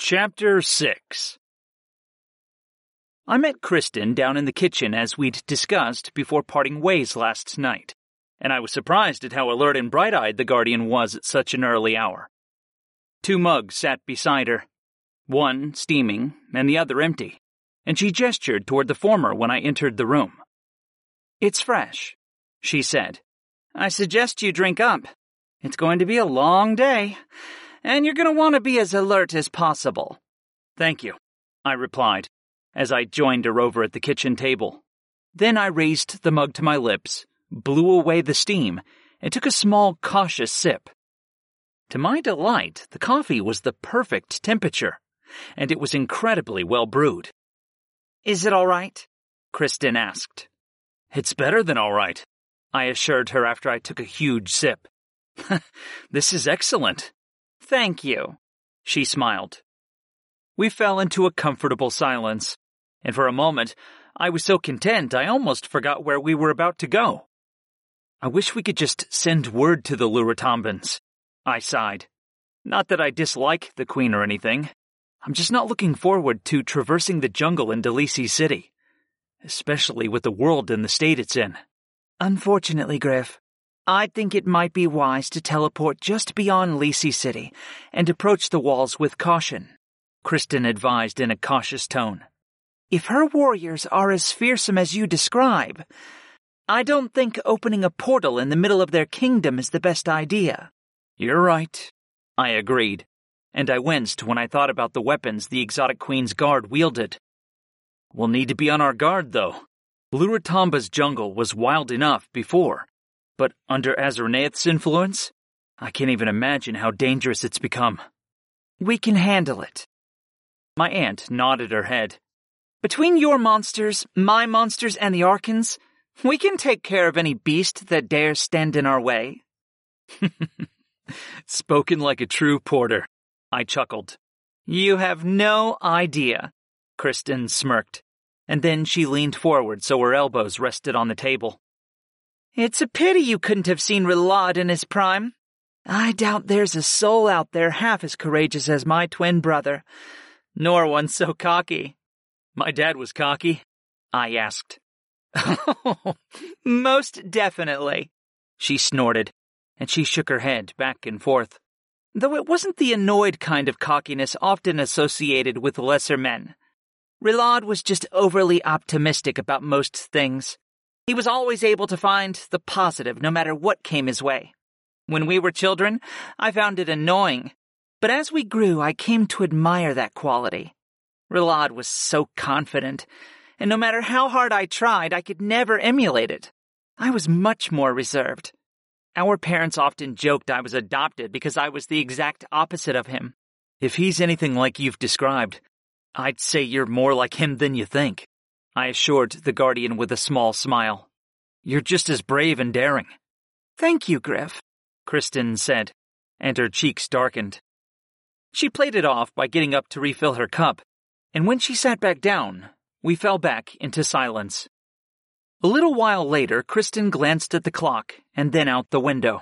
Chapter 6. I met Kristen down in the kitchen as we'd discussed before parting ways last night, and I was surprised at how alert and bright-eyed the Guardian was at such an early hour. 2 mugs sat beside her, one steaming and the other empty, and she gestured toward the former when I entered the room. "It's fresh," she said. "I suggest you drink up. It's going to be a long day, and you're going to want to be as alert as possible." "Thank you," I replied, as I joined her over at the kitchen table. Then I raised the mug to my lips, blew away the steam, and took a small, cautious sip. To my delight, the coffee was the perfect temperature, and it was incredibly well brewed. "Is it all right?" Kristen asked. "It's better than all right," I assured her after I took a huge sip. "This is excellent." "Thank you," she smiled. We fell into a comfortable silence, and for a moment I was so content I almost forgot where we were about to go. I wish we could just send word to the Luratombans, I sighed. Not that I dislike the Queen or anything. I'm just not looking forward to traversing the jungle in Delisi City, especially with the world and the state it's in. Unfortunately, Griff, I think it might be wise to teleport just beyond Lisi City and approach the walls with caution, Kristen advised in a cautious tone. If her warriors are as fearsome as you describe, I don't think opening a portal in the middle of their kingdom is the best idea. You're right, I agreed, and I winced when I thought about the weapons the exotic queen's guard wielded. We'll need to be on our guard, though. Luratomba's jungle was wild enough before, but under Azurnaeth's influence, I can't even imagine how dangerous it's become. We can handle it. My aunt nodded her head. Between your monsters, my monsters, and the Arkans, we can take care of any beast that dares stand in our way. Spoken like a true porter, I chuckled. You have no idea, Kristen smirked, and then she leaned forward so her elbows rested on the table. It's a pity you couldn't have seen Rilad in his prime. I doubt there's a soul out there half as courageous as my twin brother, nor one so cocky. My dad was cocky? I asked. Oh, most definitely, she snorted, and she shook her head back and forth. Though it wasn't the annoyed kind of cockiness often associated with lesser men. Rilad was just overly optimistic about most things. He was always able to find the positive no matter what came his way. When we were children, I found it annoying, but as we grew, I came to admire that quality. Rilad was so confident, and no matter how hard I tried, I could never emulate it. I was much more reserved. Our parents often joked I was adopted because I was the exact opposite of him. If he's anything like you've described, I'd say you're more like him than you think, I assured the Guardian with a small smile. You're just as brave and daring. Thank you, Griff, Kristen said, and her cheeks darkened. She played it off by getting up to refill her cup, and when she sat back down, we fell back into silence. A little while later, Kristen glanced at the clock and then out the window.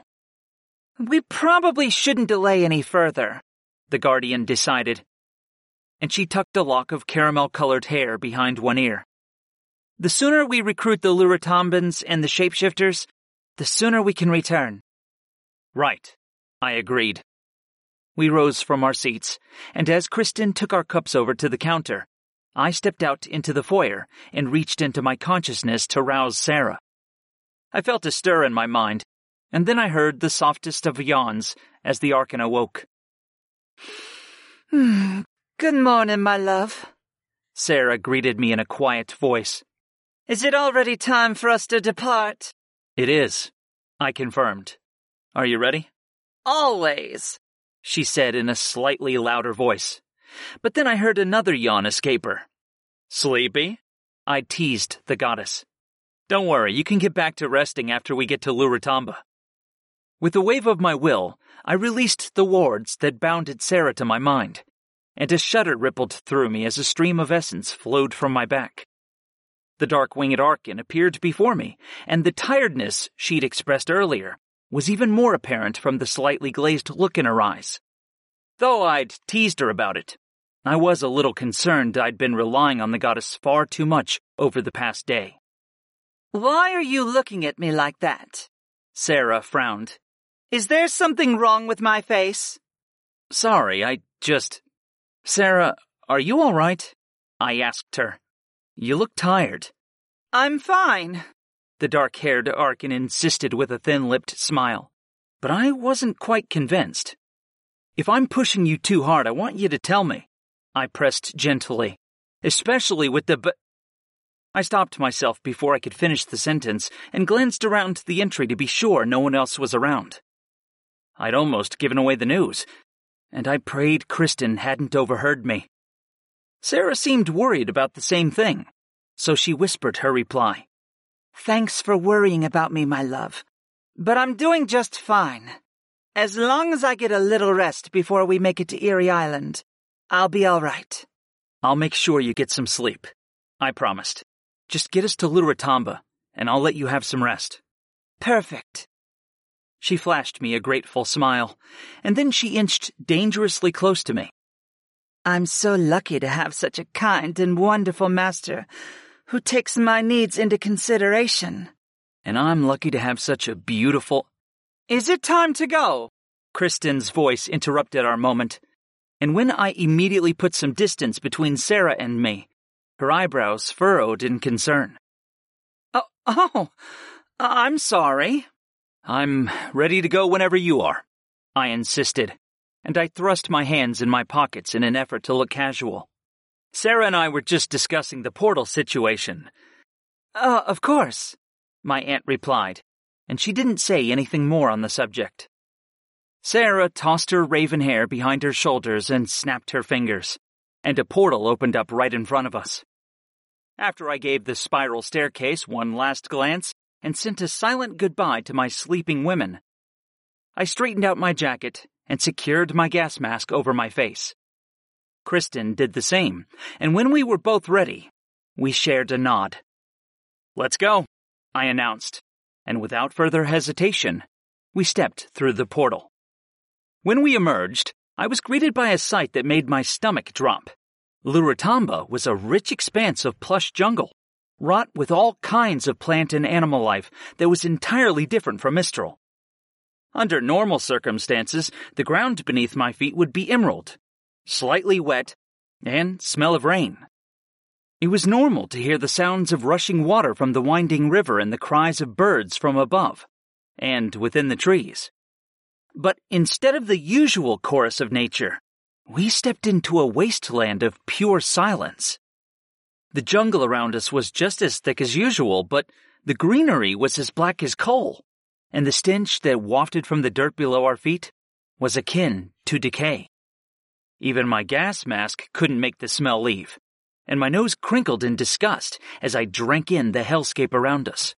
We probably shouldn't delay any further, the Guardian decided, and she tucked a lock of caramel-colored hair behind one ear. The sooner we recruit the Luratombans and the shapeshifters, the sooner we can return. Right, I agreed. We rose from our seats, and as Kristen took our cups over to the counter, I stepped out into the foyer and reached into my consciousness to rouse Sarah. I felt a stir in my mind, and then I heard the softest of yawns as the Arcan awoke. Good morning, my love, Sarah greeted me in a quiet voice. Is it already time for us to depart? It is, I confirmed. Are you ready? Always, she said in a slightly louder voice. But then I heard another yawn escape her. Sleepy? I teased the goddess. Don't worry, you can get back to resting after we get to Luratomba. With a wave of my will, I released the wards that bounded Sarah to my mind, and a shudder rippled through me as a stream of essence flowed from my back. The dark-winged Arcan appeared before me, and the tiredness she'd expressed earlier was even more apparent from the slightly glazed look in her eyes. Though I'd teased her about it, I was a little concerned I'd been relying on the goddess far too much over the past day. Why are you looking at me like that? Sarah frowned. Is there something wrong with my face? Sorry, Sarah, are you all right? I asked her. You look tired. I'm fine, the dark-haired Arkan insisted with a thin-lipped smile. But I wasn't quite convinced. If I'm pushing you too hard, I want you to tell me. I pressed gently, especially with I stopped myself before I could finish the sentence and glanced around the entry to be sure no one else was around. I'd almost given away the news, and I prayed Kristen hadn't overheard me. Sarah seemed worried about the same thing, so she whispered her reply. Thanks for worrying about me, my love. But I'm doing just fine. As long as I get a little rest before we make it to Erie Island, I'll be all right. I'll make sure you get some sleep, I promised. Just get us to Lurutamba, and I'll let you have some rest. Perfect. She flashed me a grateful smile, and then she inched dangerously close to me. I'm so lucky to have such a kind and wonderful master who takes my needs into consideration. And I'm lucky to have such a beautiful... Is it time to go? Kristen's voice interrupted our moment, and when I immediately put some distance between Sarah and me, her eyebrows furrowed in concern. I'm sorry. I'm ready to go whenever you are, I insisted, and I thrust my hands in my pockets in an effort to look casual. Sarah and I were just discussing the portal situation. Of course, my aunt replied, and she didn't say anything more on the subject. Sarah tossed her raven hair behind her shoulders and snapped her fingers, and a portal opened up right in front of us. After I gave the spiral staircase one last glance and sent a silent goodbye to my sleeping women, I straightened out my jacket and secured my gas mask over my face. Kristen did the same, and when we were both ready, we shared a nod. Let's go, I announced, and without further hesitation, we stepped through the portal. When we emerged, I was greeted by a sight that made my stomach drop. Lurutamba was a rich expanse of plush jungle, wrought with all kinds of plant and animal life that was entirely different from Mistral. Under normal circumstances, the ground beneath my feet would be emerald, slightly wet, and smell of rain. It was normal to hear the sounds of rushing water from the winding river and the cries of birds from above, and within the trees. But instead of the usual chorus of nature, we stepped into a wasteland of pure silence. The jungle around us was just as thick as usual, but the greenery was as black as coal, and the stench that wafted from the dirt below our feet was akin to decay. Even my gas mask couldn't make the smell leave, and my nose crinkled in disgust as I drank in the hellscape around us.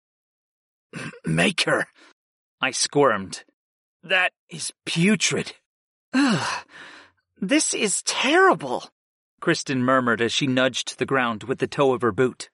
Maker, I squirmed. That is putrid. Ugh, this is terrible, Kristen murmured as she nudged the ground with the toe of her boot.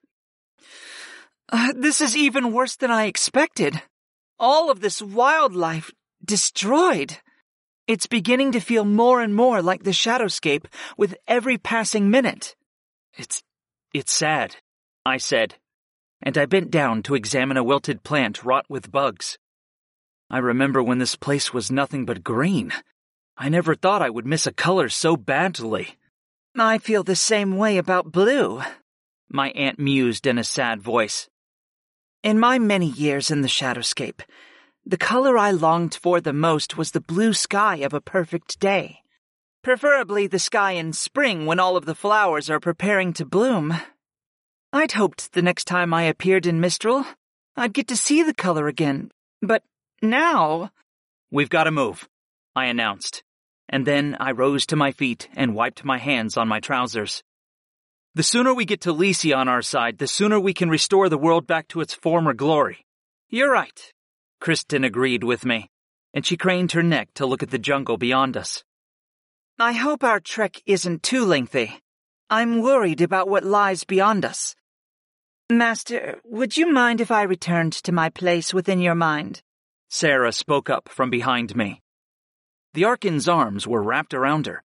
This is even worse than I expected. All of this wildlife destroyed. It's beginning to feel more and more like the Shadowscape with every passing minute. It's sad, I said, and I bent down to examine a wilted plant wrought with bugs. I remember when this place was nothing but green. I never thought I would miss a color so badly. I feel the same way about blue, my aunt mused in a sad voice. In my many years in the Shadowscape, the color I longed for the most was the blue sky of a perfect day. Preferably the sky in spring when all of the flowers are preparing to bloom. I'd hoped the next time I appeared in Mistral, I'd get to see the color again, but now... We've got to move, I announced, and then I rose to my feet and wiped my hands on my trousers. The sooner we get to Lisi on our side, the sooner we can restore the world back to its former glory. You're right, Kristen agreed with me, and she craned her neck to look at the jungle beyond us. I hope our trek isn't too lengthy. I'm worried about what lies beyond us. Master, would you mind if I returned to my place within your mind? Sarah spoke up from behind me. The Arkan's arms were wrapped around her,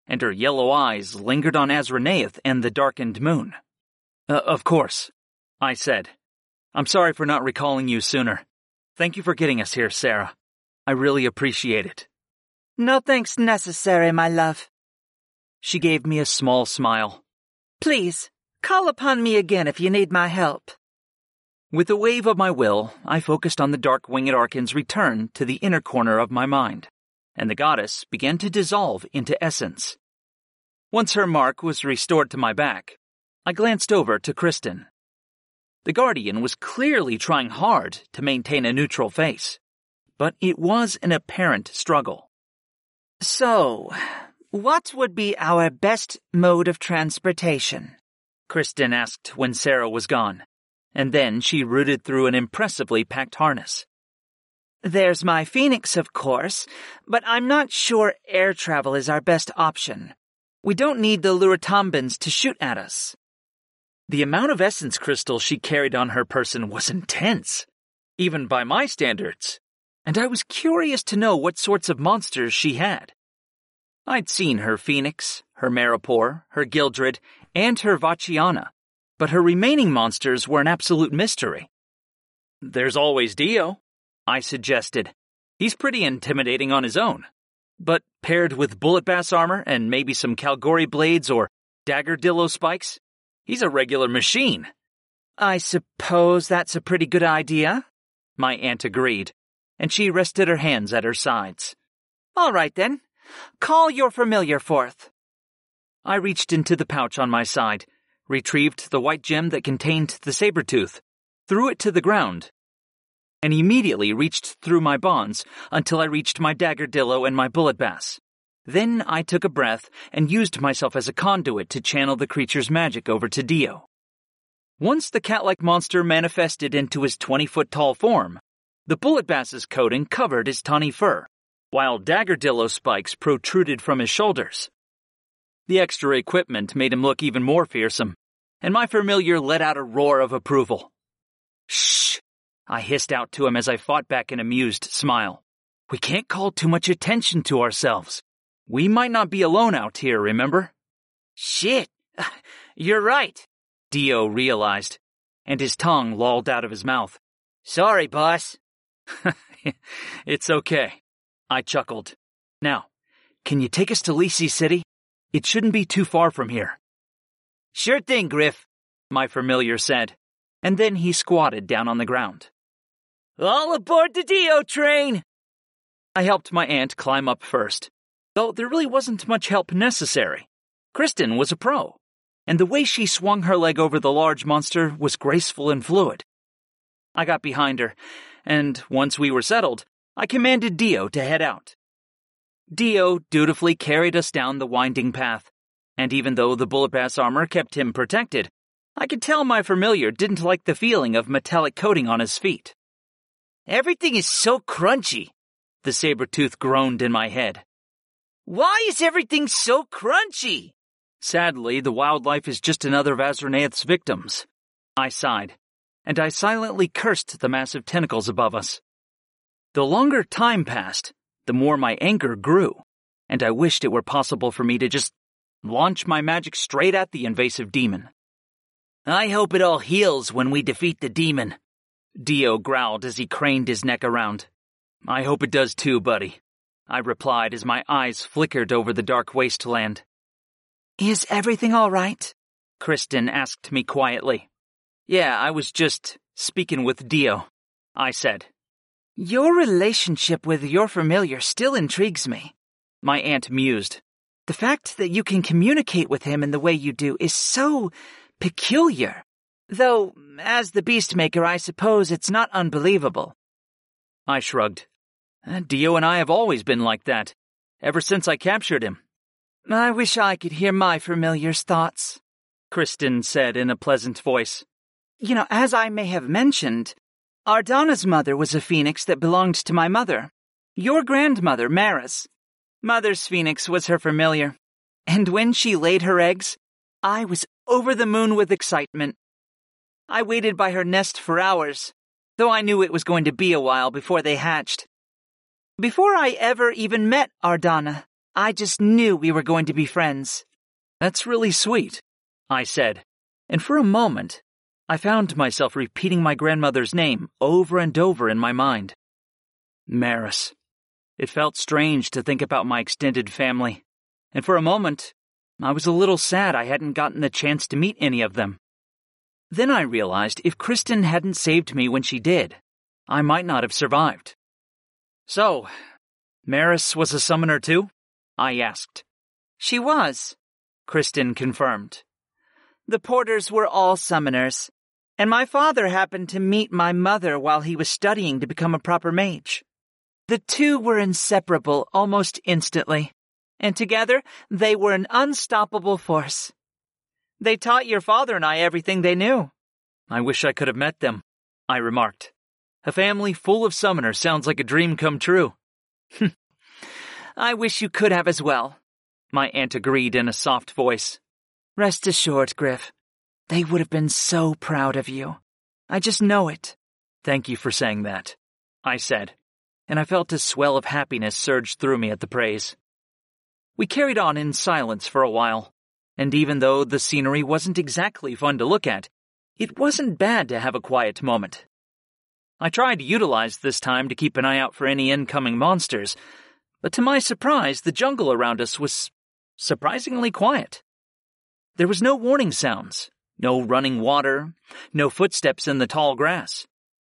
and her yellow eyes lingered on Azraneath and the darkened moon. Of course, I said. I'm sorry for not recalling you sooner. Thank you for getting us here, Sarah. I really appreciate it. No thanks necessary, my love. She gave me a small smile. Please, call upon me again if you need my help. With a wave of my will, I focused on the dark winged Archon's return to the inner corner of my mind, and the goddess began to dissolve into essence. Once her mark was restored to my back, I glanced over to Kristen. The Guardian was clearly trying hard to maintain a neutral face, but it was an apparent struggle. So, what would be our best mode of transportation? Kristen asked when Sarah was gone, and then she rooted through an impressively packed harness. There's my Phoenix, of course, but I'm not sure air travel is our best option. We don't need the Luratombans to shoot at us. The amount of essence crystals she carried on her person was intense, even by my standards, and I was curious to know what sorts of monsters she had. I'd seen her Phoenix, her Maripor, her Gildred, and her Vachiana, but her remaining monsters were an absolute mystery. There's always Dio, I suggested. He's pretty intimidating on his own, but paired with bullet bass armor and maybe some Kalgori blades or daggerdillo spikes, he's a regular machine. I suppose that's a pretty good idea, my aunt agreed, and she rested her hands at her sides. All right then, call your familiar forth. I reached into the pouch on my side, retrieved the white gem that contained the saber tooth, threw it to the ground, and immediately reached through my bonds until I reached my daggerdillo and my bullet bass. Then I took a breath and used myself as a conduit to channel the creature's magic over to Dio. Once the cat-like monster manifested into his 20-foot-tall form, the bullet bass's coating covered his tawny fur, while daggerdillo spikes protruded from his shoulders. The extra equipment made him look even more fearsome, and my familiar let out a roar of approval. Shh! I hissed out to him as I fought back an amused smile. We can't call too much attention to ourselves. We might not be alone out here, remember? Shit! You're right, Dio realized, and his tongue lolled out of his mouth. Sorry, boss. It's okay, I chuckled. Now, can you take us to Lisi City? It shouldn't be too far from here. Sure thing, Griff, my familiar said, and then he squatted down on the ground. All aboard the Dio train! I helped my aunt climb up first, though there really wasn't much help necessary. Kristen was a pro, and the way she swung her leg over the large monster was graceful and fluid. I got behind her, and once we were settled, I commanded Dio to head out. Dio dutifully carried us down the winding path, and even though the bullet bass armor kept him protected, I could tell my familiar didn't like the feeling of metallic coating on his feet. Everything is so crunchy, the saber-tooth groaned in my head. Why is everything so crunchy? Sadly, the wildlife is just another of Azraneath's victims. I sighed, and I silently cursed the massive tentacles above us. The longer time passed, the more my anger grew, and I wished it were possible for me to just launch my magic straight at the invasive demon. I hope it all heals when we defeat the demon, Dio growled as he craned his neck around. I hope it does too, buddy, I replied as my eyes flickered over the dark wasteland. Is everything all right? Kristen asked me quietly. Yeah, I was just speaking with Dio, I said. Your relationship with your familiar still intrigues me, my aunt mused. The fact that you can communicate with him in the way you do is so peculiar. Though, as the Beastmaker, I suppose it's not unbelievable. I shrugged. Dio and I have always been like that, ever since I captured him. I wish I could hear my familiar's thoughts, Kristen said in a pleasant voice. You know, as I may have mentioned, Ardana's mother was a phoenix that belonged to my mother, your grandmother, Maris. Mother's phoenix was her familiar, and when she laid her eggs, I was over the moon with excitement. I waited by her nest for hours, though I knew it was going to be a while before they hatched. Before I ever even met Ardana, I just knew we were going to be friends. That's really sweet, I said, and for a moment, I found myself repeating my grandmother's name over and over in my mind. Maris. It felt strange to think about my extended family, and for a moment, I was a little sad I hadn't gotten the chance to meet any of them. Then I realized if Kristen hadn't saved me when she did, I might not have survived. So, Maris was a summoner too? I asked. She was, Kristen confirmed. The Porters were all summoners, and my father happened to meet my mother while he was studying to become a proper mage. The two were inseparable almost instantly, and together they were an unstoppable force. They taught your father and I everything they knew. I wish I could have met them, I remarked. A family full of summoners sounds like a dream come true. I wish you could have as well, my aunt agreed in a soft voice. Rest assured, Griff. They would have been so proud of you. I just know it. Thank you for saying that, I said, and I felt a swell of happiness surge through me at the praise. We carried on in silence for a while, and even though the scenery wasn't exactly fun to look at, it wasn't bad to have a quiet moment. I tried to utilize this time to keep an eye out for any incoming monsters, but to my surprise, the jungle around us was surprisingly quiet. There was no warning sounds, no running water, no footsteps in the tall grass.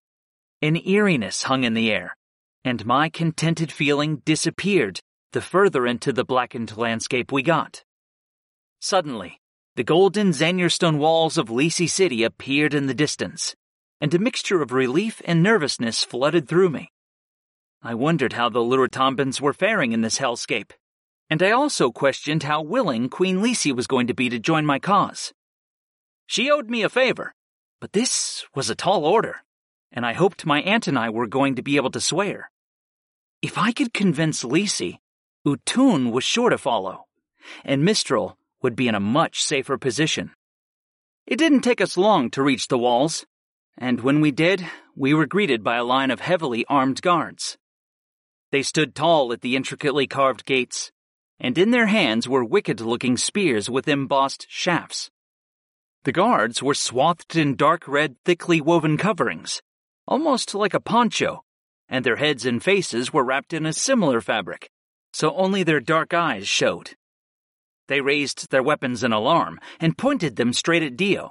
An eeriness hung in the air, and my contented feeling disappeared the further into the blackened landscape we got. Suddenly, the golden Zanierstone walls of Lisi City appeared in the distance, and a mixture of relief and nervousness flooded through me. I wondered how the Luratombans were faring in this hellscape, and I also questioned how willing Queen Lisi was going to be to join my cause. She owed me a favor, but this was a tall order, and I hoped my aunt and I were going to be able to sway her. If I could convince Lisi, Utun was sure to follow, and Mistral would be in a much safer position. It didn't take us long to reach the walls, and when we did, we were greeted by a line of heavily armed guards. They stood tall at the intricately carved gates, and in their hands were wicked-looking spears with embossed shafts. The guards were swathed in dark red, thickly woven coverings, almost like a poncho, and their heads and faces were wrapped in a similar fabric, so only their dark eyes showed. They raised their weapons in alarm and pointed them straight at Dio.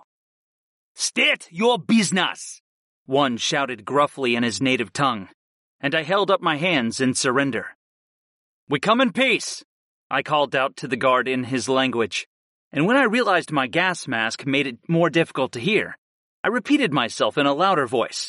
"State your business!" one shouted gruffly in his native tongue, and I held up my hands in surrender. "We come in peace," I called out to the guard in his language, and when I realized my gas mask made it more difficult to hear, I repeated myself in a louder voice.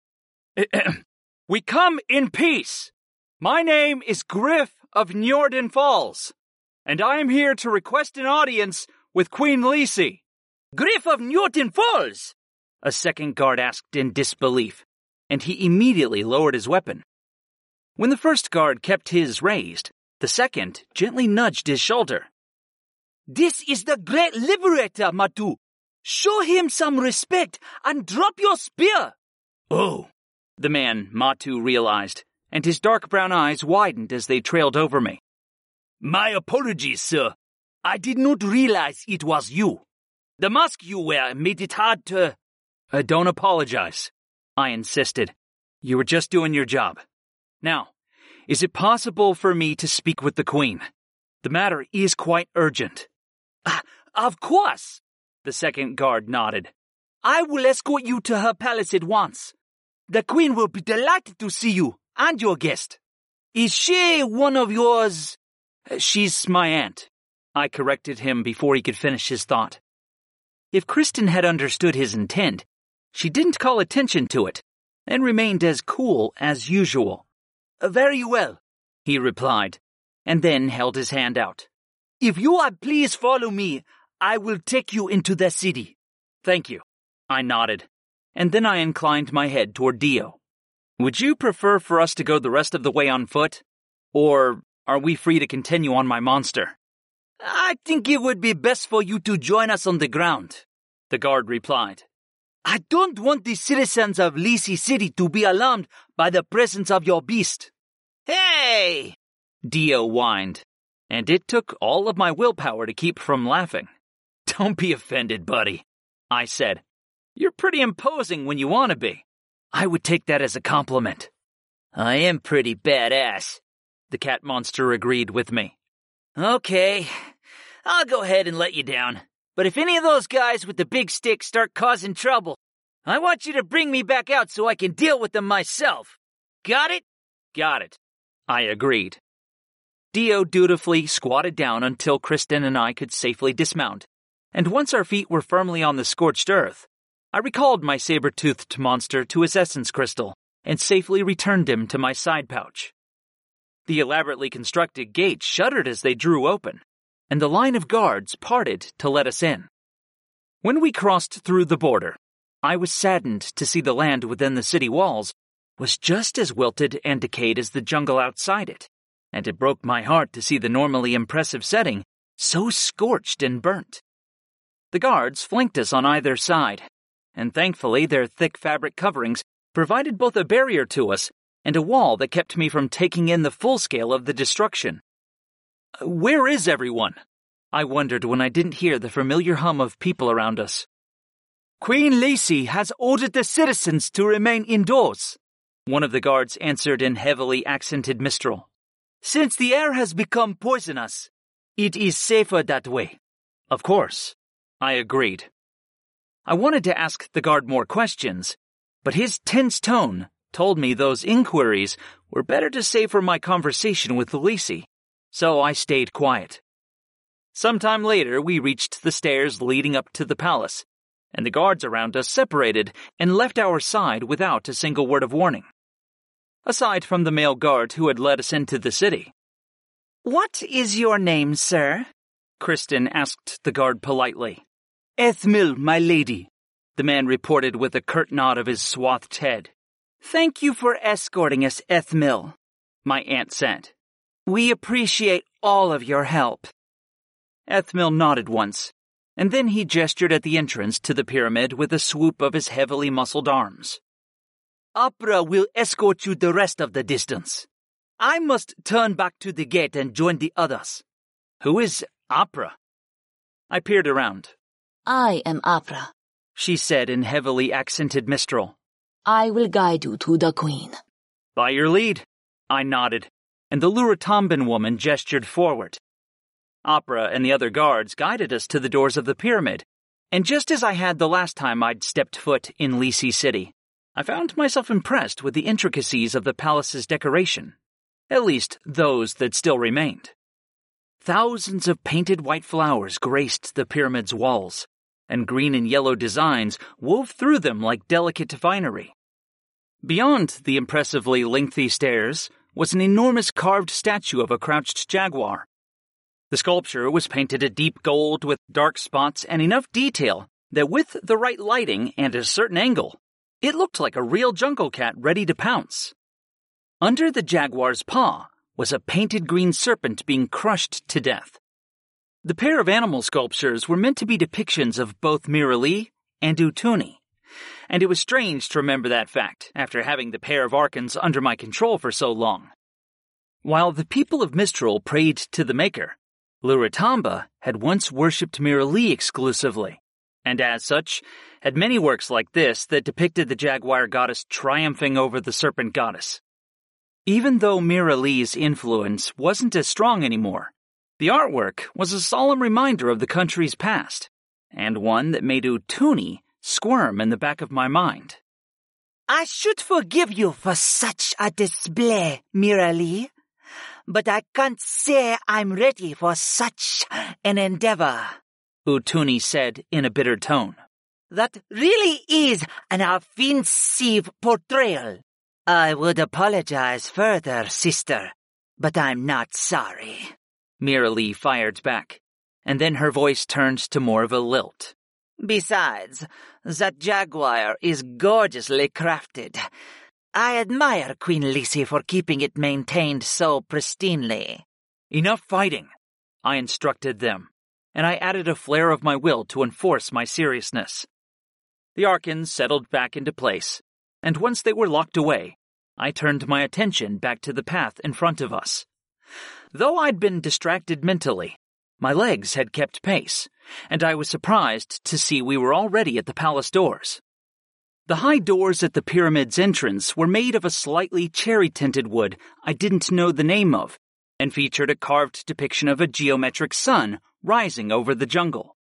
"We come in peace. My name is Griff of Njorden Falls, and I am here to request an audience with Queen Lisi." "Griff of Njorden Falls?" a second guard asked in disbelief, and he immediately lowered his weapon. When the first guard kept his raised, the second gently nudged his shoulder. "This is the Great Liberator, Matu. Show him some respect and drop your spear." "Oh," the man, Matu, realized, and his dark brown eyes widened as they trailed over me. "My apologies, sir. I did not realize it was you. The mask you wear made it hard to—" "Don't apologize," I insisted. "You were just doing your job. Now, is it possible for me to speak with the Queen? The matter is quite urgent." Of course," the second guard nodded. "I will escort you to her palace at once. The Queen will be delighted to see you and your guest. Is she one of yours?" "She's my aunt," I corrected him before he could finish his thought. If Kristen had understood his intent, she didn't call attention to it, and remained as cool as usual. "Very well," he replied, and then held his hand out. "If you would please follow me, I will take you into the city." "Thank you," I nodded, and then I inclined my head toward Dio. "Would you prefer for us to go the rest of the way on foot? Or are we free to continue on my monster?" "I think it would be best for you to join us on the ground," the guard replied. "I don't want the citizens of Lisi City to be alarmed by the presence of your beast." "Hey!" Dio whined. and it took all of my willpower to keep from laughing. "Don't be offended, buddy," I said. "You're pretty imposing when you want to be. I would take that as a compliment." "I am pretty badass," the cat monster agreed with me. "Okay, I'll go ahead and let you down. But if any of those guys with the big stick start causing trouble, I want you to bring me back out so I can deal with them myself. Got it?" "Got it," I agreed. Dio dutifully squatted down until Kristen and I could safely dismount, and once our feet were firmly on the scorched earth, I recalled my saber-toothed monster to his essence crystal and safely returned him to my side pouch. The elaborately constructed gates shuddered as they drew open, and the line of guards parted to let us in. When we crossed through the border, I was saddened to see the land within the city walls was just as wilted and decayed as the jungle outside it, and it broke my heart to see the normally impressive setting so scorched and burnt. The guards flanked us on either side, and thankfully their thick fabric coverings provided both a barrier to us and a wall that kept me from taking in the full scale of the destruction. "Where is everyone?" I wondered when I didn't hear the familiar hum of people around us. "Queen Lacey has ordered the citizens to remain indoors," one of the guards answered in heavily accented Mistral. "Since the air has become poisonous, it is safer that way." "Of course," I agreed. I wanted to ask the guard more questions, but his tense tone told me those inquiries were better to save for my conversation with Lacey, so I stayed quiet. Sometime later, we reached the stairs leading up to the palace, and the guards around us separated and left our side without a single word of warning. Aside from the male guard who had led us into the city. "What is your name, sir?" Kristen asked the guard politely. "Ethmil, my lady," the man reported with a curt nod of his swathed head. "Thank you for escorting us, Ethmil," my aunt said. "We appreciate all of your help." Ethmil nodded once, and then he gestured at the entrance to the pyramid with a swoop of his heavily muscled arms. "Opera will escort you the rest of the distance. I must turn back to the gate and join the others." "Who is Opera?" I peered around. "I am Opera," she said in heavily accented Mistral. "I will guide you to the queen." "By your lead," I nodded, and the Luratamban woman gestured forward. Opera and the other guards guided us to the doors of the pyramid, and just as I had the last time I'd stepped foot in Lisi City, I found myself impressed with the intricacies of the palace's decoration, at least those that still remained. Thousands of painted white flowers graced the pyramid's walls, and green and yellow designs wove through them like delicate finery. Beyond the impressively lengthy stairs was an enormous carved statue of a crouched jaguar. The sculpture was painted a deep gold with dark spots and enough detail that with the right lighting and a certain angle, it looked like a real jungle cat ready to pounce. Under the jaguar's paw was a painted green serpent being crushed to death. The pair of animal sculptures were meant to be depictions of both Miralee and Utuni, and it was strange to remember that fact after having the pair of Archons under my control for so long. While the people of Mistral prayed to the Maker, Luratamba had once worshipped Miralee exclusively, and as such, had many works like this that depicted the jaguar goddess triumphing over the serpent goddess. Even though Miralee's influence wasn't as strong anymore, the artwork was a solemn reminder of the country's past, and one that made Utuni squirm in the back of my mind. "I should forgive you for such a display, Miralee, but I can't say I'm ready for such an endeavor," Utuni said in a bitter tone. "That really is an offensive portrayal. I would apologize further, sister, but I'm not sorry." Miralee fired back, and then her voice turned to more of a lilt. "Besides, that jaguar is gorgeously crafted. I admire Queen Lisi for keeping it maintained so pristinely." "Enough fighting," I instructed them, and I added a flare of my will to enforce my seriousness. The Archons settled back into place, and once they were locked away, I turned my attention back to the path in front of us. Though I'd been distracted mentally, my legs had kept pace, and I was surprised to see we were already at the palace doors. The high doors at the pyramid's entrance were made of a slightly cherry-tinted wood I didn't know the name of, and featured a carved depiction of a geometric sun rising over the jungle.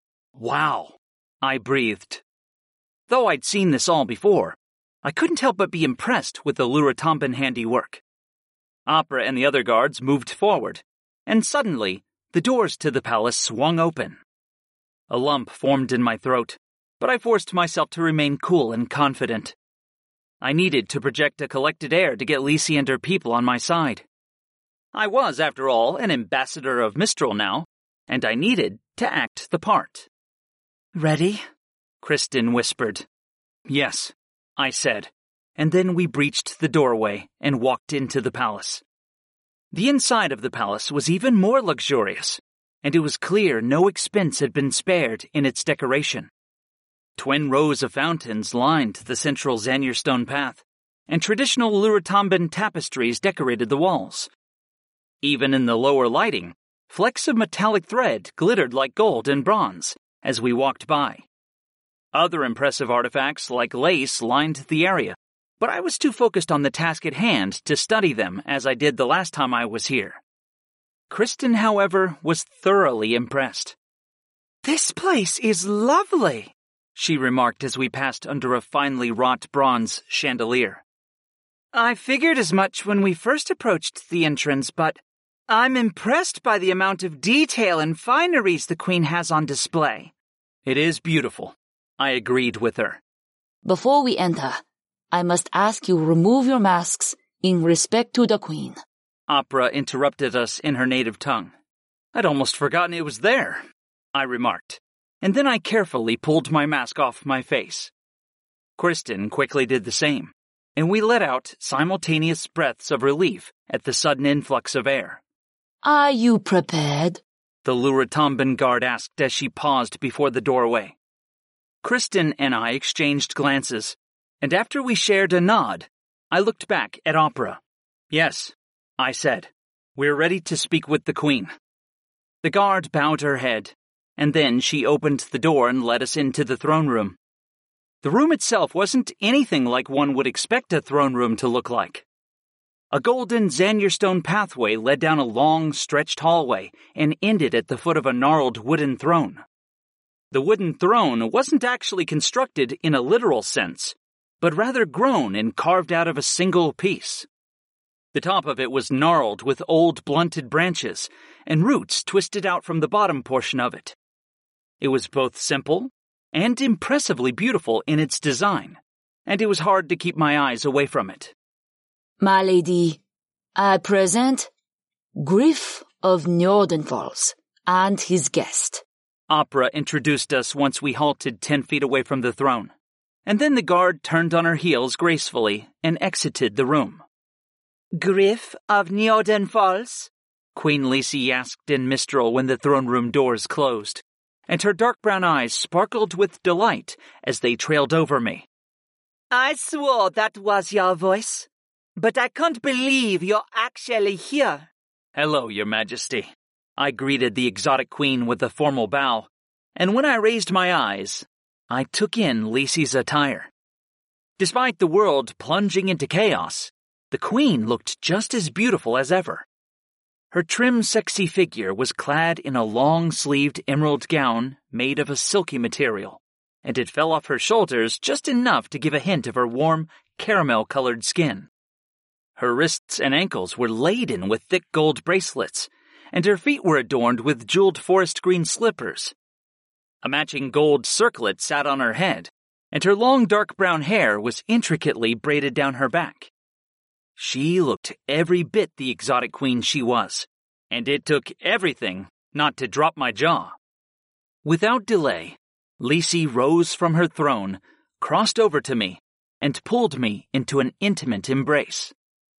Wow, I breathed. Though I'd seen this all before, I couldn't help but be impressed with the Luratamban handiwork. Opera and the other guards moved forward, and suddenly, the doors to the palace swung open. A lump formed in my throat, but I forced myself to remain cool and confident. I needed to project a collected air to get Lisi and her people on my side. I was, after all, an ambassador of Mistral now, and I needed to act the part. Ready? Kristen whispered. Yes, I said, and then we breached the doorway and walked into the palace. The inside of the palace was even more luxurious, and it was clear no expense had been spared in its decoration. Twin rows of fountains lined the central Zanurstone path, and traditional Luratamban tapestries decorated the walls. Even in the lower lighting, flecks of metallic thread glittered like gold and bronze as we walked by. Other impressive artifacts like lace lined the area, but I was too focused on the task at hand to study them as I did the last time I was here. Kristen, however, was thoroughly impressed. This place is lovely, she remarked as we passed under a finely wrought bronze chandelier. I figured as much when we first approached the entrance, but I'm impressed by the amount of detail and fineries the Queen has on display. It is beautiful, I agreed with her. Before we enter, I must ask you remove your masks in respect to the Queen. Opera interrupted us in her native tongue. I'd almost forgotten it was there, I remarked, and then I carefully pulled my mask off my face. Kristen quickly did the same, and we let out simultaneous breaths of relief at the sudden influx of air. Are you prepared? The Luratamban guard asked as she paused before the doorway. Kristen and I exchanged glances, and after we shared a nod, I looked back at Opera. Yes, I said, we're ready to speak with the Queen. The guard bowed her head, and then she opened the door and led us into the throne room. The room itself wasn't anything like one would expect a throne room to look like. A golden Zanurstone pathway led down a long, stretched hallway and ended at the foot of a gnarled wooden throne. The wooden throne wasn't actually constructed in a literal sense, but rather grown and carved out of a single piece. The top of it was gnarled with old blunted branches, and roots twisted out from the bottom portion of it. It was both simple and impressively beautiful in its design, and it was hard to keep my eyes away from it. My lady, I present Griff of Njordenfalls and his guest. Opera introduced us once we halted 10 feet away from the throne, and then the guard turned on her heels gracefully and exited the room. Griff of Njordenfalls? Queen Lisi asked in Mistral when the throne room doors closed, and her dark brown eyes sparkled with delight as they trailed over me. I swore that was your voice, but I can't believe you're actually here. Hello, Your Majesty. I greeted the exotic queen with a formal bow, and when I raised my eyes, I took in Lisi's attire. Despite the world plunging into chaos, the queen looked just as beautiful as ever. Her trim, sexy figure was clad in a long-sleeved emerald gown made of a silky material, and it fell off her shoulders just enough to give a hint of her warm, caramel-colored skin. Her wrists and ankles were laden with thick gold bracelets, and her feet were adorned with jeweled forest green slippers. A matching gold circlet sat on her head, and her long dark brown hair was intricately braided down her back. She looked every bit the exotic queen she was, and it took everything not to drop my jaw. Without delay, Lisi rose from her throne, crossed over to me, and pulled me into an intimate embrace.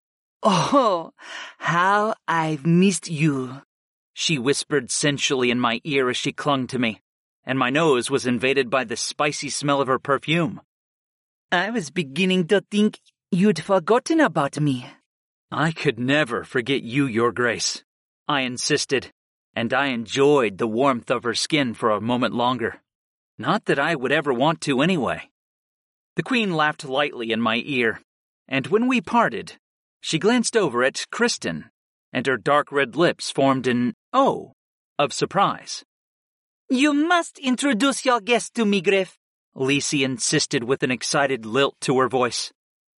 Oh, how I've missed you, she whispered sensually in my ear as she clung to me, and my nose was invaded by the spicy smell of her perfume. I was beginning to think you'd forgotten about me. I could never forget you, Your Grace, I insisted, and I enjoyed the warmth of her skin for a moment longer. Not that I would ever want to anyway. The Queen laughed lightly in my ear, and when we parted, she glanced over at Kristen, and her dark red lips formed an O of surprise. You must introduce your guest to me, Griff, Lisi insisted with an excited lilt to her voice.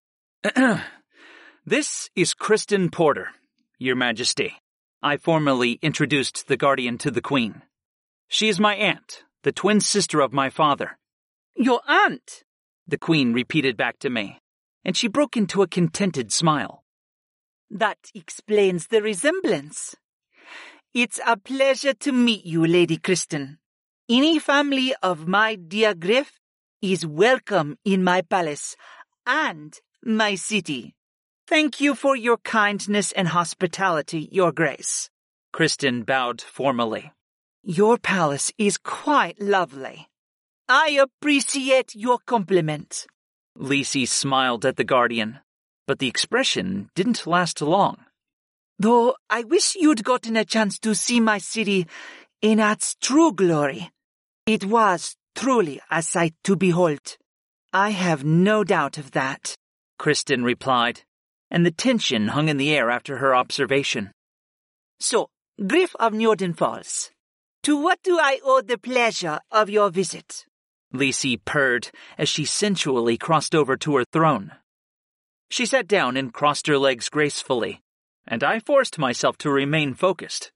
This is Kristen Porter, Your Majesty. I formally introduced the Guardian to the Queen. She is my aunt, the twin sister of my father. Your aunt? The Queen repeated back to me, and she broke into a contented smile. That explains the resemblance. It's a pleasure to meet you, Lady Kristen. Any family of my dear Griff is welcome in my palace and my city. Thank you for your kindness and hospitality, Your Grace. Kristen bowed formally. Your palace is quite lovely. I appreciate your compliment. Lisi smiled at the Guardian, but the expression didn't last long. Though I wish you'd gotten a chance to see my city in its true glory. It was truly a sight to behold. I have no doubt of that, Kristen replied, and the tension hung in the air after her observation. So, Griff of Njorden Falls, to what do I owe the pleasure of your visit? Lisi purred as she sensually crossed over to her throne. She sat down and crossed her legs gracefully, and I forced myself to remain focused.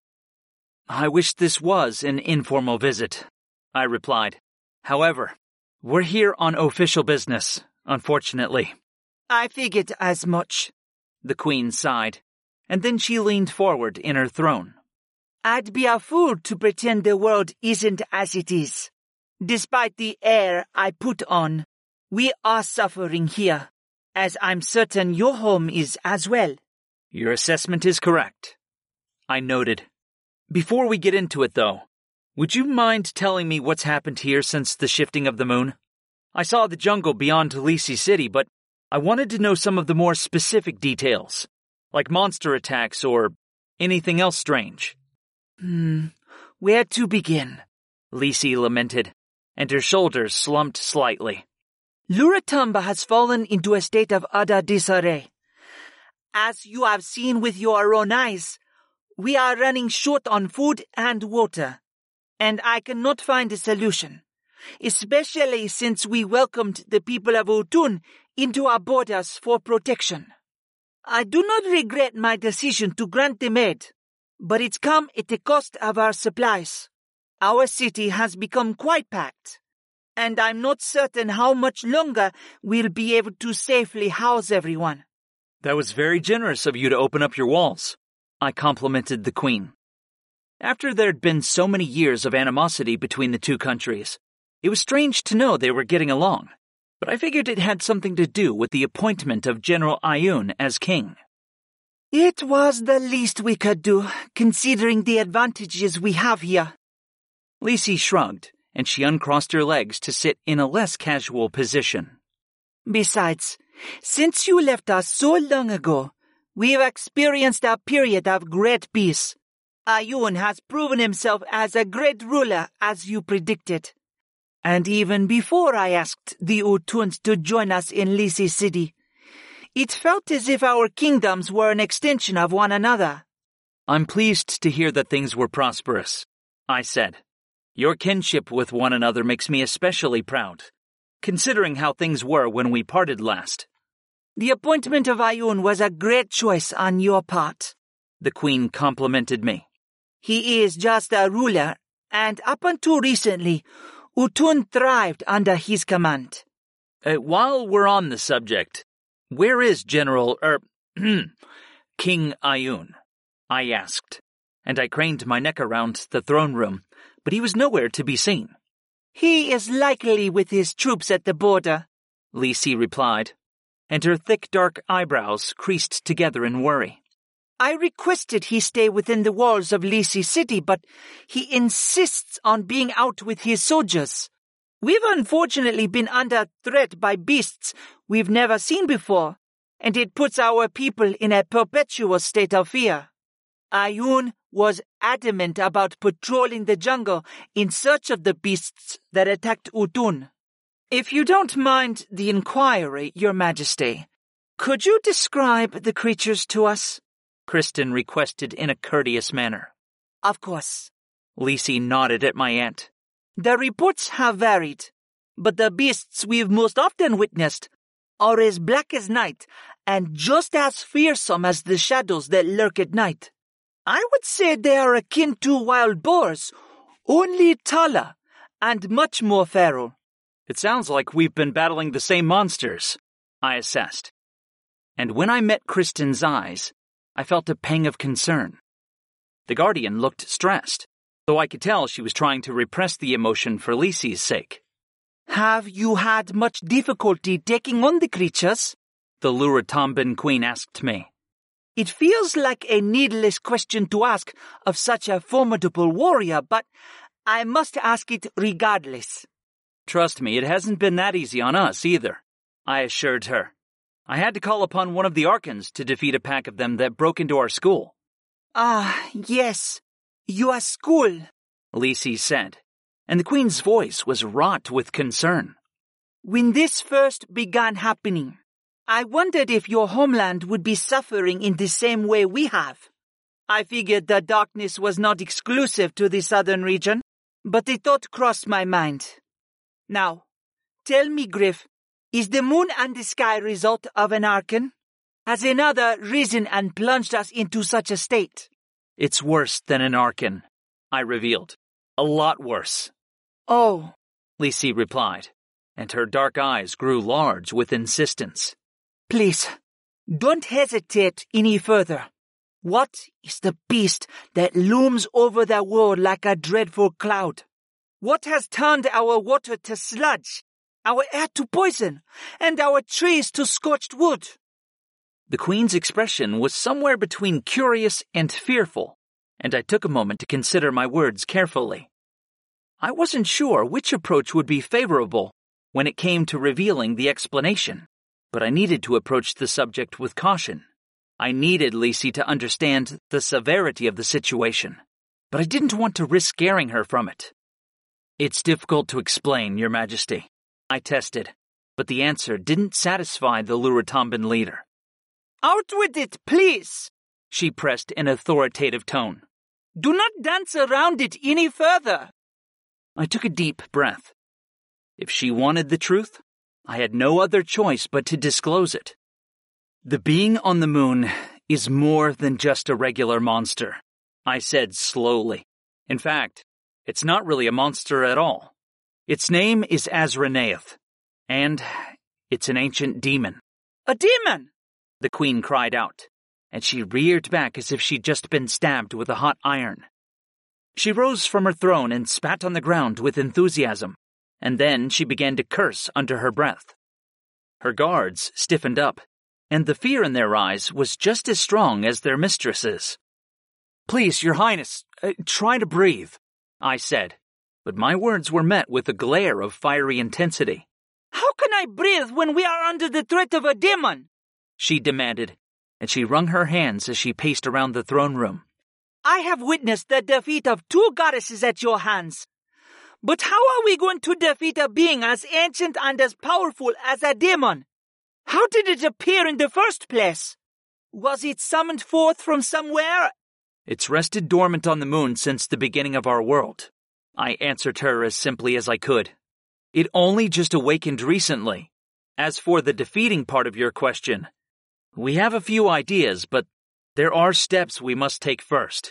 I wish this was an informal visit, I replied. However, we're here on official business, unfortunately. I figured as much. The Queen sighed, and then she leaned forward in her throne. I'd be a fool to pretend the world isn't as it is. Despite the air I put on, we are suffering here, as I'm certain your home is as well. Your assessment is correct, I noted. Before we get into it, though, would you mind telling me what's happened here since the shifting of the moon? I saw the jungle beyond Lisi City, but I wanted to know some of the more specific details, like monster attacks or anything else strange. Where to begin? Lisi lamented, and her shoulders slumped slightly. Luratamba has fallen into a state of utter disarray. As you have seen with your own eyes, we are running short on food and water, and I cannot find a solution, especially since we welcomed the people of Utun into our borders for protection. I do not regret my decision to grant them aid, but it's come at the cost of our supplies. Our city has become quite packed, and I'm not certain how much longer we'll be able to safely house everyone. That was very generous of you to open up your walls, I complimented the Queen. After there'd been so many years of animosity between the two countries, it was strange to know they were getting along, but I figured it had something to do with the appointment of General Ayun as king. It was the least we could do, considering the advantages we have here. Lisi shrugged, and she uncrossed her legs to sit in a less casual position. Besides, since you left us so long ago, we've experienced a period of great peace. Ayun has proven himself as a great ruler, as you predicted. And even before I asked the Utuns to join us in Lisi City, it felt as if our kingdoms were an extension of one another. I'm pleased to hear that things were prosperous, I said. Your kinship with one another makes me especially proud, considering how things were when we parted last. The appointment of Ayun was a great choice on your part, the Queen complimented me. He is just a ruler, and up until recently, Utun thrived under his command. While we're on the subject, where is King Ayun? I asked, and I craned my neck around the throne room, but he was nowhere to be seen. He is likely with his troops at the border, Lisi replied, and her thick dark eyebrows creased together in worry. I requested he stay within the walls of Lisi City, but he insists on being out with his soldiers. We've unfortunately been under threat by beasts we've never seen before, and it puts our people in a perpetual state of fear. Ayun was adamant about patrolling the jungle in search of the beasts that attacked Utun. If you don't mind the inquiry, Your Majesty, could you describe the creatures to us? Kristen requested in a courteous manner. Of course. Lisi nodded at my aunt. The reports have varied, but the beasts we've most often witnessed are as black as night and just as fearsome as the shadows that lurk at night. I would say they are akin to wild boars, only taller and much more feral. It sounds like we've been battling the same monsters, I assessed. And when I met Kristen's eyes, I felt a pang of concern. The Guardian looked stressed, though I could tell she was trying to repress the emotion for Lisi's sake. Have you had much difficulty taking on the creatures? The Luratamban Queen asked me. It feels like a needless question to ask of such a formidable warrior, but I must ask it regardless. Trust me, it hasn't been that easy on us either, I assured her. I had to call upon one of the Arkans to defeat a pack of them that broke into our school. Ah, yes, your school, Lisi said, and the Queen's voice was wrought with concern. When this first began happening, I wondered if your homeland would be suffering in the same way we have. I figured the darkness was not exclusive to the southern region, but the thought crossed my mind. Now, tell me, Griff, is the moon and the sky result of an Arkan? Has another risen and plunged us into such a state? It's worse than an Arkan, I revealed. A lot worse. Oh, Lisi replied, and her dark eyes grew large with insistence. Please, don't hesitate any further. What is the beast that looms over the world like a dreadful cloud? What has turned our water to sludge, our air to poison, and our trees to scorched wood? The Queen's expression was somewhere between curious and fearful, and I took a moment to consider my words carefully. I wasn't sure which approach would be favorable when it came to revealing the explanation, but I needed to approach the subject with caution. I needed Lisi to understand the severity of the situation, but I didn't want to risk scaring her from it. It's difficult to explain, Your Majesty, I tested, but the answer didn't satisfy the Luratamban leader. Out with it, please, she pressed in an authoritative tone. Do not dance around it any further. I took a deep breath. If she wanted the truth, I had no other choice but to disclose it. The being on the moon is more than just a regular monster, I said slowly. In fact, it's not really a monster at all. Its name is Azraneath, and it's an ancient demon. A demon! The Queen cried out, and she reared back as if she'd just been stabbed with a hot iron. She rose from her throne and spat on the ground with enthusiasm, and then she began to curse under her breath. Her guards stiffened up, and the fear in their eyes was just as strong as their mistress's. Please, Your Highness, try to breathe, I said, but my words were met with a glare of fiery intensity. How can I breathe when we are under the threat of a demon? She demanded, and she wrung her hands as she paced around the throne room. I have witnessed the defeat of 2 goddesses at your hands. But how are we going to defeat a being as ancient and as powerful as a demon? How did it appear in the first place? Was it summoned forth from somewhere? It's rested dormant on the moon since the beginning of our world, I answered her as simply as I could. It only just awakened recently. As for the defeating part of your question, we have a few ideas, but there are steps we must take first.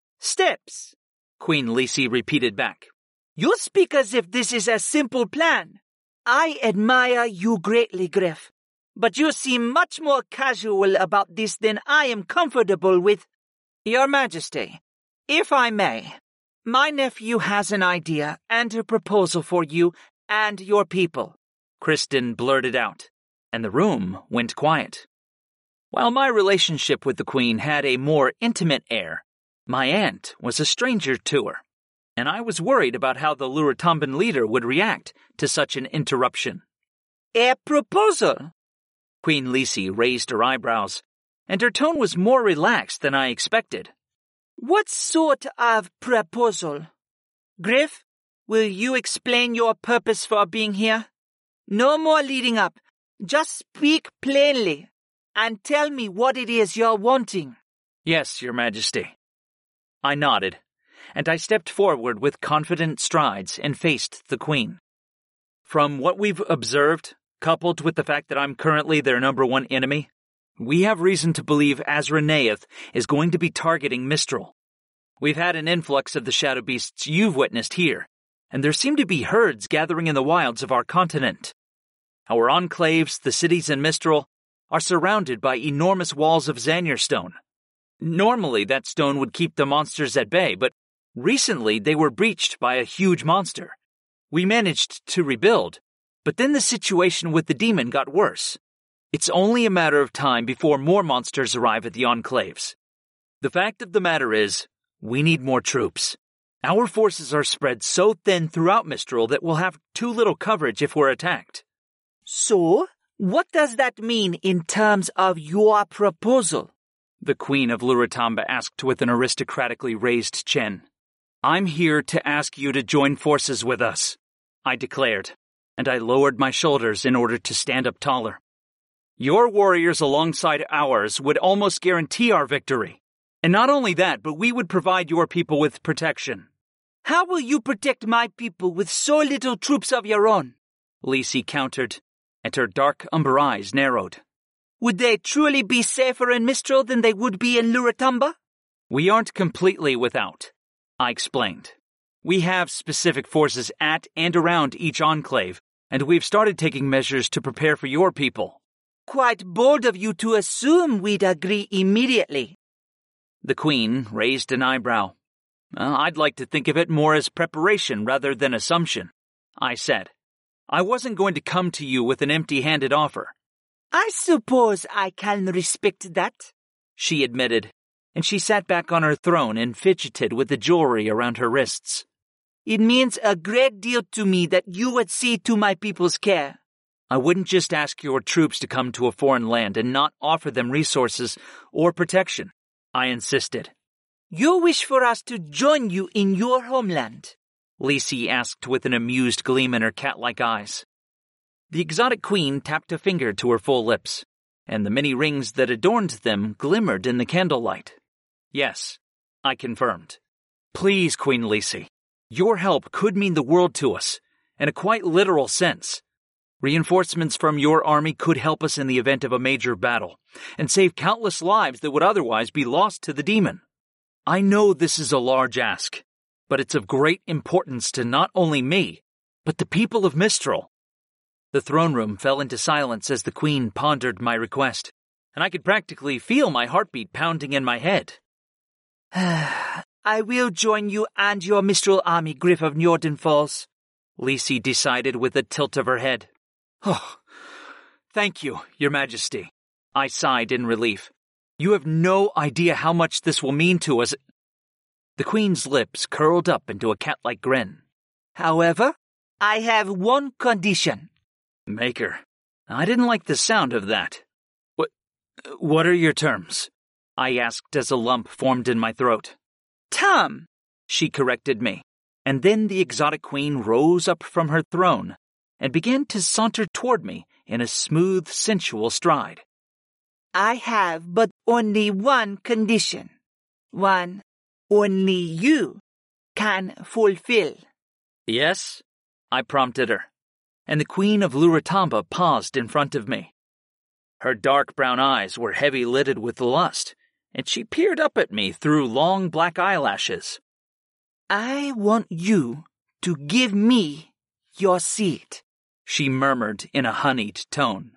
Steps? Queen Lisi repeated back. You speak as if this is a simple plan. I admire you greatly, Griff, but you seem much more casual about this than I am comfortable with. Your Majesty, if I may, my nephew has an idea and a proposal for you and your people. Kristen blurted out, and the room went quiet. While my relationship with the Queen had a more intimate air, my aunt was a stranger to her, and I was worried about how the Luratamban leader would react to such an interruption. A proposal? Queen Lisi raised her eyebrows, and her tone was more relaxed than I expected. What sort of proposal? Griff, will you explain your purpose for being here? No more leading up. Just speak plainly and tell me what it is you're wanting. Yes, Your Majesty. I nodded, and I stepped forward with confident strides and faced the Queen. From what we've observed, coupled with the fact that I'm currently their #1 enemy, we have reason to believe Azra Neath is going to be targeting Mistral. We've had an influx of the shadow beasts you've witnessed here, and there seem to be herds gathering in the wilds of our continent. Our enclaves, the cities in Mistral, are surrounded by enormous walls of Xanyar stone. Normally, that stone would keep the monsters at bay, but recently they were breached by a huge monster. We managed to rebuild, but then the situation with the demon got worse. It's only a matter of time before more monsters arrive at the enclaves. The fact of the matter is, we need more troops. Our forces are spread so thin throughout Mistral that we'll have too little coverage if we're attacked. So, what does that mean in terms of your proposal? The Queen of Lurutamba asked with an aristocratically raised chin. I'm here to ask you to join forces with us, I declared, and I lowered my shoulders in order to stand up taller. Your warriors alongside ours would almost guarantee our victory. And not only that, but we would provide your people with protection. How will you protect my people with so little troops of your own? Lisi countered, and her dark umber eyes narrowed. Would they truly be safer in Mistral than they would be in Lurutamba? We aren't completely without, I explained. We have specific forces at and around each enclave, and we've started taking measures to prepare for your people. Quite bold of you to assume we'd agree immediately. The Queen raised an eyebrow. I'd like to think of it more as preparation rather than assumption, I said. I wasn't going to come to you with an empty-handed offer. I suppose I can respect that, she admitted, and she sat back on her throne and fidgeted with the jewelry around her wrists. It means a great deal to me that you would see to my people's care. I wouldn't just ask your troops to come to a foreign land and not offer them resources or protection, I insisted. You wish for us to join you in your homeland? Lisi asked with an amused gleam in her cat-like eyes. The exotic queen tapped a finger to her full lips, and the many rings that adorned them glimmered in the candlelight. Yes, I confirmed. Please, Queen Lisi, your help could mean the world to us, in a quite literal sense. Reinforcements from your army could help us in the event of a major battle, and save countless lives that would otherwise be lost to the demon. I know this is a large ask, but it's of great importance to not only me, but the people of Mistral. The throne room fell into silence as the Queen pondered my request, and I could practically feel my heartbeat pounding in my head. I will join you and your Mistral army, Griff of Nordenfalls, Lisi decided with a tilt of her head. Oh, thank you, Your Majesty, I sighed in relief. You have no idea how much this will mean to us. The Queen's lips curled up into a cat-like grin. However, I have one condition. Maker, I didn't like the sound of that. What are your terms? I asked as a lump formed in my throat. Tom, she corrected me, and then the exotic queen rose up from her throne and began to saunter toward me in a smooth, sensual stride. I have but only one condition. One only you can fulfill. Yes, I prompted her, and the Queen of Lurutamba paused in front of me. Her dark brown eyes were heavy-lidded with lust, and she peered up at me through long black eyelashes. I want you to give me your seat, she murmured in a honeyed tone.